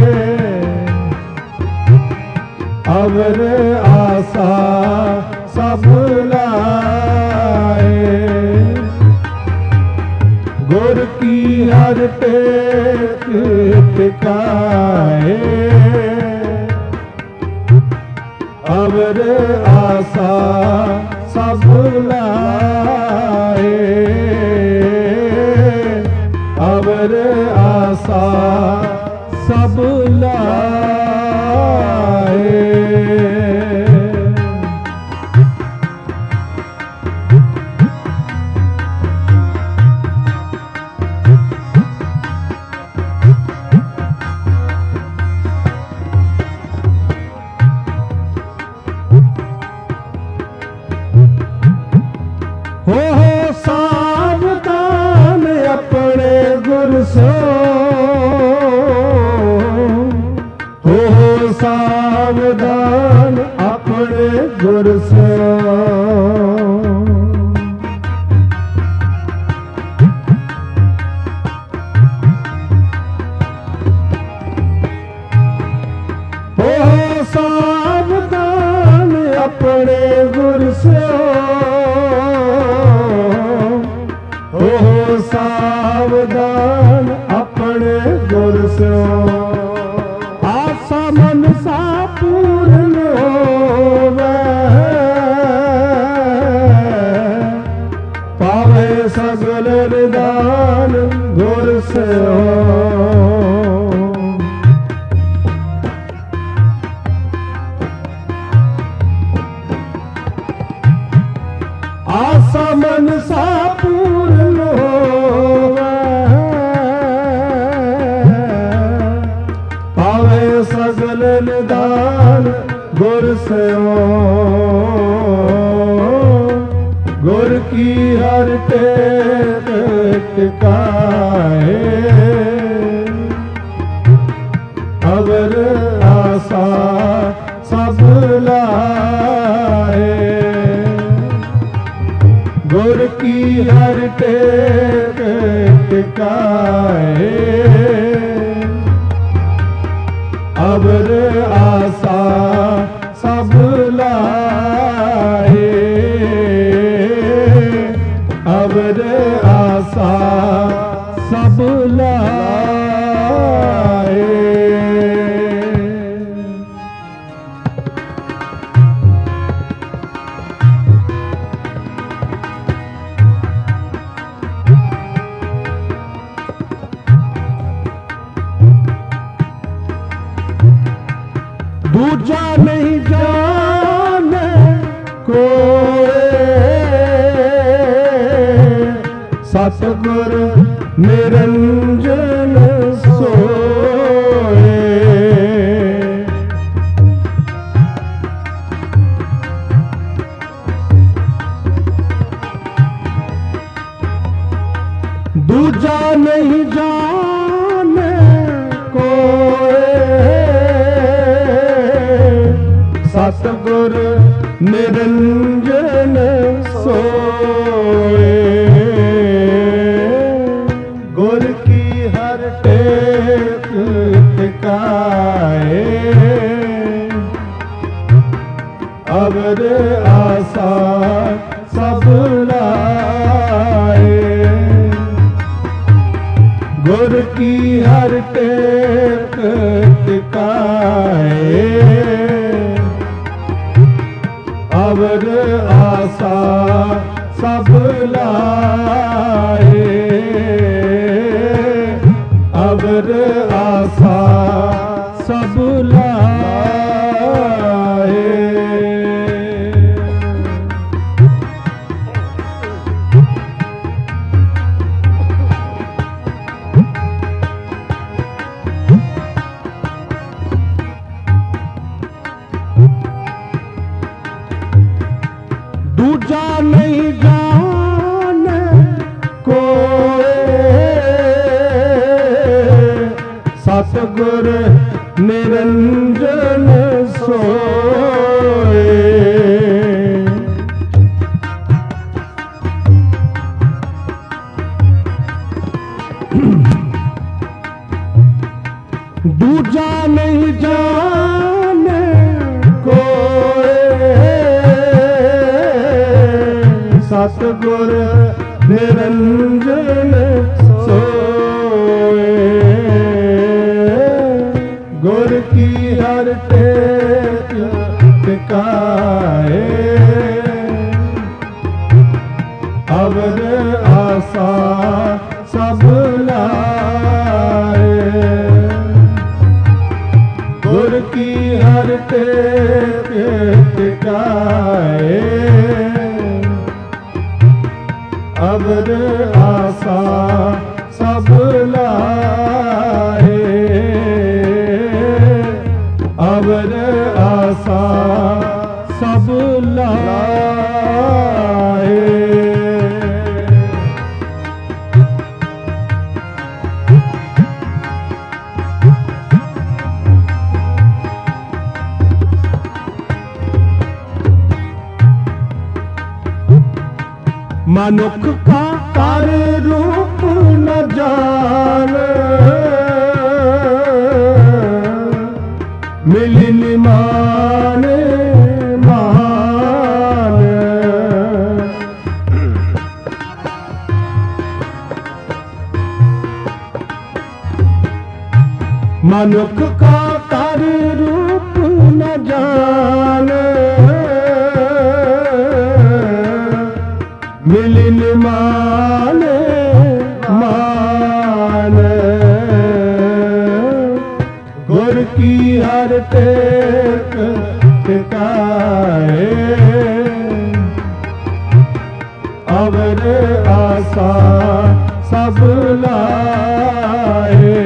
ਅਵਰ ਆਸਾ ਸਭ ਲਾਏ। ਗੁਰ ਕੀ ਹਰ ਟੇਕ ਟਿਕਾਏ, ਅਵਰ ਆਸਾ ਸਭ ਲਾਏ। ਅਵਰ ਆਸਾ ਸਭ ਲਾਏ। ਹੋ ਸਾਵਧਾਨ ਆਪਣੇ ਗੁਰ ਸੋ, ਹੋ ਸਾਵਧਾਨ ਆਪਣੇ ਗੁਰ ਸੋ। ਹੋ ਸਾਵਧਾਨ ਆਪਣੇ ਗੁਰ ਸੋ, ਹੋ ਸਾਵਧਾਨ ਆਪਣੇ ਗੁਰ ਸੋ। ਆਸਾ ਮਨਸਾ ਪੂਰਨ ਹੋਵੇ, ਪਾਵੇ ਸਗਲ ਨਿਦਾਨ ਗੁਰ ਸਿਓ। ਆਸਾ ਮਨਸਾ ਪੂਰਨ ਹੋਵੇ, ਪਾਵੇ ਸਗਲ ਨਿਦਾਨ ਗੁਰ ਸਿਓ। ਗੁਰ ਕੀ ਹਰ ਟੇਕ ਟਿਕਾਏ, ਅਵਰ ਆਸਾ ਸਭ ਲਾਏ। ਗੁਰ ਕੀ ਹਰ ਟੇਕ ਟਿਕਾਏ, ਅਵਰ ਆਸਾ ਸਭ ਲਾਏ। ਅਵਰ ਆਸਾ ਸਭ ਲਾਏ। ਦੂਜਾ ਨਹੀਂ ਜਾਣੇ ਕੋਏ, ਸਤਿਗੁਰ ਨਿਰੰਜਨ ਸੋਏ। ਦੂਜਾ ਨਹੀਂ ਜਾਣੇ ਕੋਏ, ਸਤਿਗੁਰ ਨਿਰੰਜਨ ਸੋਏ। ਗੁਰ ਕੀ ਹਰ ਟੇਕ ਟਿਕਾਏ, ਅਵਰ ਆਸਾ ਸਭ ਲਾਏ। ਗੁਰ ਕੀ ਹਰ ਟੇਕ ਟਿਕਾਏ, ਅਵਰ ਸਤਿਗੁਰ ਨਿਰੰਜਨ ਸੋਏ। ਦੂਜਾ ਨਹੀਂ ਜਾਣੇ ਕੋਏ, ਸਤਿਗੁਰ ਨਿਰੰਜਨ ਸੋਏ। ਗੁਰ ਕੀ ਹਰ ਟੇਕ ਟਿਕਾਏ, ਅਵਰ ਆਸਾ ਸਭ ਲਾਏ। ਗੁਰ ਕੀ ਹਰ ਟੇਕ ਟਿਕਾਏ, ਅਵਰ ਆਸਾ ਸਭ ਲਾਏ। ਅਵਰ ਆਸਾ ਸਭ ਲਾਏ। ਮਨੁੱਖ ਕਾ ਕਰ ਰੂਪ ਨ ਜਾਣ, ਮਿਲਿ ਮਾਨ ਮਾਨ। ਮਨੁੱਖ ਕਾ ਕਰ ਰੂਪ ਨ ਜਾਣ, ਮਿਲਿਨ ਮਾਨ ਮਾਨ। ਗੁਰ ਕੀ ਹਰ ਟੇਕ ਟਿਕਾਏ, ਅਵਰ ਆਸਾ ਸਭ ਲਾਏ।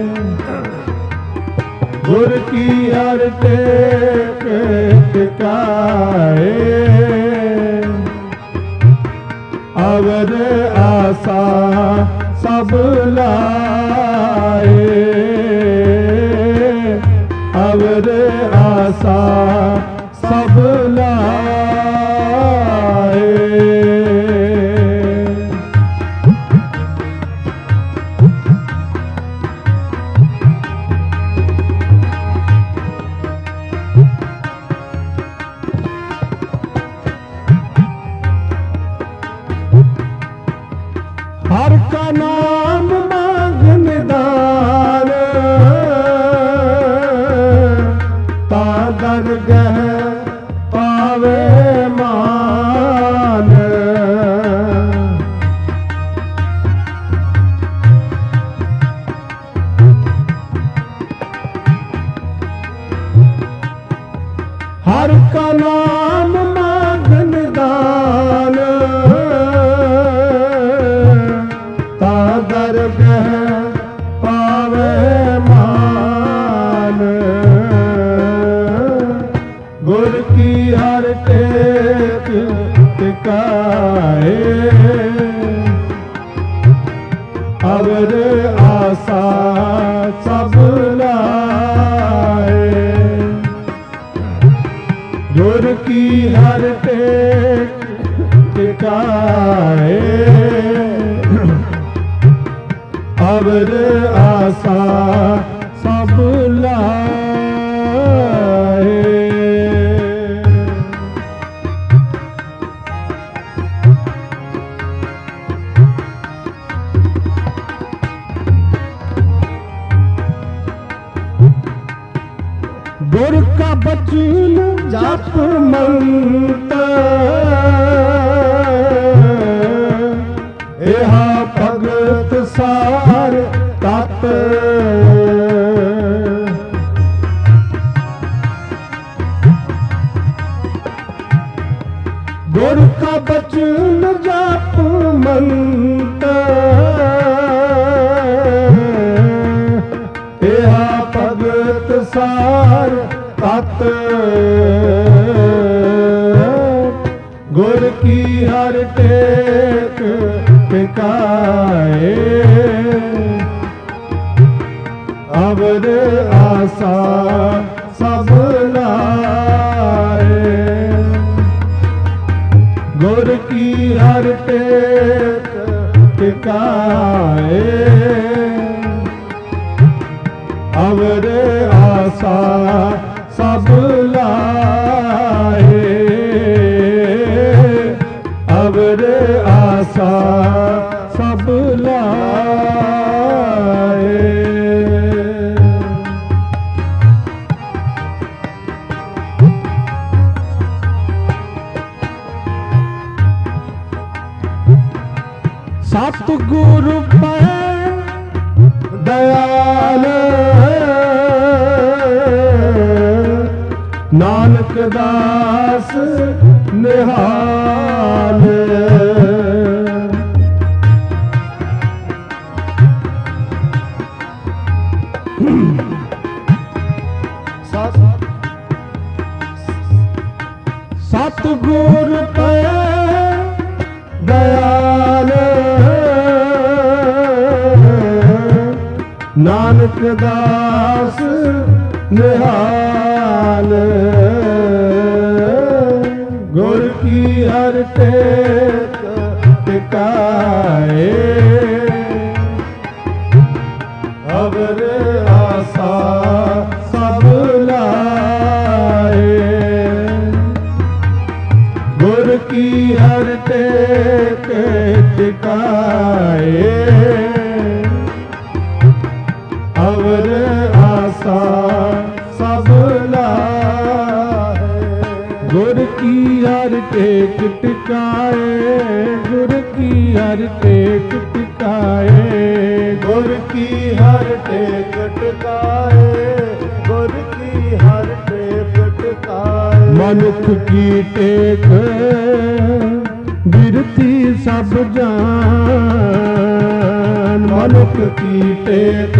ਗੁਰ ਕੀ ਹਰ ਟੇਕ ਟਿਕਾਏ, ਅਵਰ ਆਸਾ ਸਭ ਲਾਏ। ਅਵਰ ਆਸਾ ਸਭ ਲਾਏ। हर का नाम मांग निदान, ता दरगह पावे मान। हर का नाम मांग निदान, दरगह पावे मान। गुर की हर टेक टिकाए, अवर आसा सब लाए। गुर की हर टेक टिकाए, अवर आसा सब लाए। गुर का बचन जप मंत्र, एहा भगत सार तत। गुर का बचन जप मंत्र, एहा भगत सार तत। गुर की हर टेक टिकाए, अवर ਅਵਰ ਆਸਾ ਸਭ ਲਾਏ, ਅਵਰ ਆਸਾ ਸਭ ਲਾਏ। ਸਤਿਗੁਰ ਪੈ ਦਇਆਲ, ਨਾਨਕ ਦਾਸ ਨਿਹਾਲ। ਸਤਿਗੁਰ ਪੈ ਦਇਆਲ, ਨਾਨਕ ਦਾਸ ਨਿਹਾਲ। ਗੁਰ ਕੀ ਹਰ ਟੇਕ ਟਿਕਾਏ, ਅਵਰ ਆਸਾ ਸਭ ਲਾਏ। ਗੁਰ ਕੀ ਹਰ ਟੇਕ ਟਿਕਾਏ, ਅਵਰ ਆਸਾ ਸਭ ਲਾਏ। ਗੁਰ ਕੀ ਹਰ ਟੇਕ ਟਿਕਾਏ, ਗੁਰ ਕੀ ਹਰ ਟੇਕ ਟਿਕਾਏ। ਗੁਰ ਕੀ ਹਰ ਟੇਕ ਟਿਕਾਏ, ਗੁਰ ਕੀ ਹਰ ਟੇਕ ਟਿਕਾਏ। ਮਨੁੱਖ ਕੀ ਟੇਕ ਬਿਰਤੀ ਸਭ ਜਾਨ, ਮਨੁੱਖ ਕੀ ਟੇਕ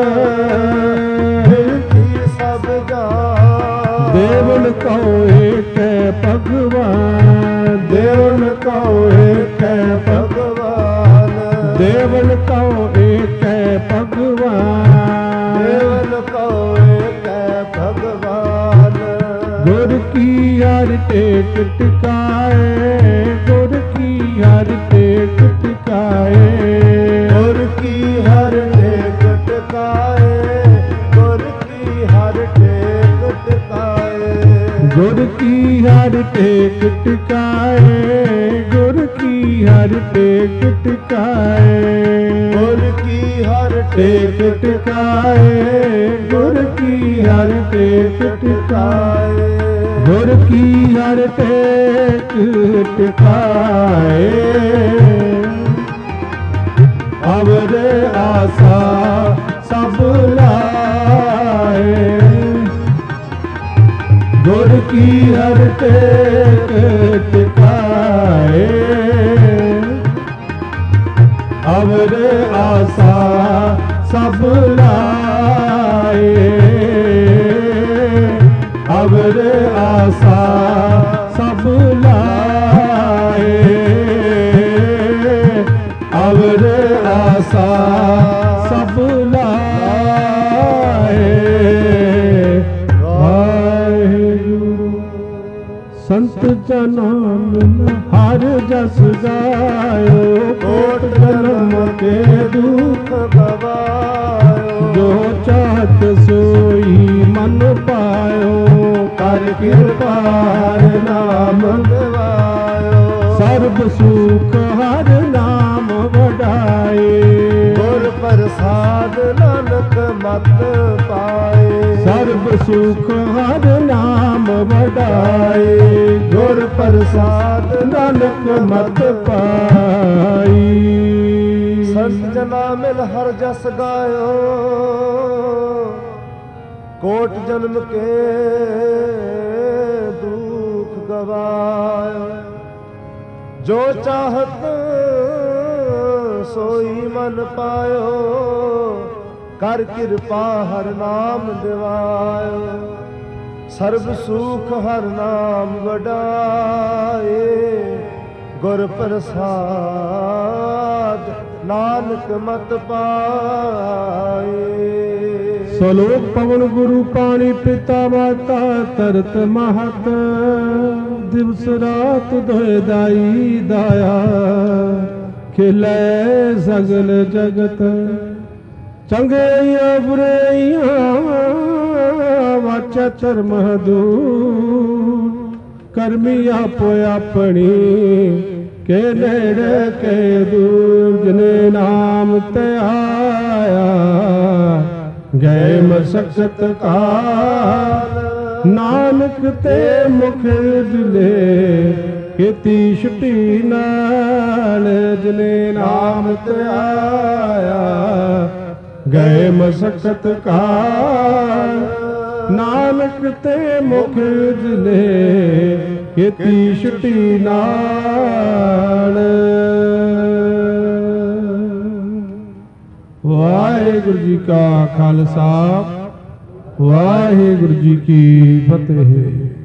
ਬਿਰਤੀ ਸਭ ਜਾਨ। ਦੇਵਨ ਕਉ ਏਕੈ ਭਗਵਾਨ, ਦੇਵਨ ਕਉ ਏਕੈ ਭਗਵਾਨ। ਦੇਵਨ ਕਉ ਏਕੈ ਭਗਵਾਨ, ਦੇਵਨ ਕਉ ਏਕੈ ਭਗਵਾਨ। ਗੁਰ ਕੀ ਹਰ ਟੇਕ ਟਿਕਾਏ, ਗੁਰ ਕੀ ਹਰ ਟੇਕ ਟਿਕਾਏ। ਗੁਰ ਕੀ ਹਰ ਟੇਕ ਟਿਕਾਏ, ਗੁਰ ਕੀ ਹਰ ਟੇਕ ਟਿਕਾਏ। ਗੁਰ ਕੀ ਹਰ ਟੇਕ ਟਿਕਾਏ, ਗੁਰ ਕੀ ਹਰ ਟੇਕ ਟਿਕਾਏ। ਗੁਰ ਕੀ ਹਰ ਟੇਕ ਟਿਕਾਏ, ਗੁਰ ਕੀ ਹਰ ਟੇਕ ਟਿਕਾਏ। ਗੁਰ ਕੀ ਹਰ ਟੇਕ ਟਿਕਾਏ, ਅਵਰ ਆਸਾ ਸਭ ਲਾਏ। ਗੁਰ ਕੀ ਹਰ ਟੇਕ ਟਿਕਾਏ, ਅਵਰ ਆਸਾ ਸਭ ਲਾਏ। ਅਵਰ ਆਸਾ ਸਭ ਲਾਏ, ਅਵਰ ਆਸਾ ਸਭ ਲਾਏ। ਵਾਹਿਗੁਰੂ ਸੰਤ ਜਨਾਂ ਮਿਲ ਹਰ ਜਸ ਗਾਇਓ, ਕੋਟ ਜਨਮ ਕੇ ਦੁਖ ਗਵਾਇਓ। ਜੋ ਚਾਹਤ ਸੋਈ ਮਨ ਪਾਇਓ, ਕਰ ਕਿਰਪਾ ਹਰ ਨਾਮ ਗਵਾਇਓ। ਸਰਬ ਸੁਖ ਹਰ ਨਾਮ ਵਡਾਏ। ਗੁਰ ਪ੍ਰਸਾਦ ਨਾਨਕ ਮਤ ਪਾਏ। ਸਰਬ ਸੁਖ ਹਰ ਨਾਮ ਵਡਾਏ। ਗੁਰ ਪ੍ਰਸਾਦ ਨਾਨਕ ਮਤ ਪਾਈ। ਸੰਤ ਜਨਾ ਮਿਲ ਹਰ ਜਸ ਗਾਇਓ, ਕੋਟ ਜਨਮ ਕੇ ਦੁਖ ਗਵਾਇਓ। ਜੋ ਚਾਹਤ ਸੋਈ ਮਨ ਪਾਇਓ, ਕਰ ਕਿਰਪਾ ਹਰ ਨਾਮ ਦਿਵਾਇਓ। ਸਰਬ ਸੁਖ ਹਰ ਨਾਮ ਵਡਾਏ। ਗੁਰ ਪ੍ਰਸਾਦ ਨਾਨਕ ਮਤ ਪਾਏ। ਸਲੋਕ ਪਵਨ ਗੁਰੂ ਪਾਣੀ ਪਿਤਾ ਮਾਤਾ ਤਰਤ ਮਹਤ। ਦਿਵਸ ਰਾਤ ਦੋਇ ਦਾਈ ਦਾਇਆ ਖਿਲੇ ਸਗਲ ਜਗਤ ਚੰਗਿਆਈਆਂ ਬੁਰਾਈਆਂ ਵਾਚਾ ਧਰਮ ਦੂਰ ਕਰਮੀ ਆਪੋ ਆਪਣੀ ਕੇ ਨੇੜੇ ਕੇ ਦੂਰ ਜਿਨੇ ਨਾਮ ਤੇ ਆਇਆ ਗਏ ਮਸਕਤ ਕਾਲ ਨਾਨਕ ਤੇ ਮੁਖ ਦਿਲੇ ਕੀਤੀ ਛੁੱਟੀ ਨਾਲ ਜਿਨੇ ਨਾਮ ਤੇ ਆਇਆ ਗਏ ਮਸਕਤ ਕਾਲ ਨਾਨਕ ਤੇ ਮੁਖ ਦਿਲੇ ਕੀਤੀ ਛੁੱਟੀ ਨਾਲ। ਵਾਹਿਗੁਰੂ ਜੀ ਕਾ ਖਾਲਸਾ ਵਾਹਿਗੁਰੂ ਜੀ ਕੀ ਫਤਿਹ।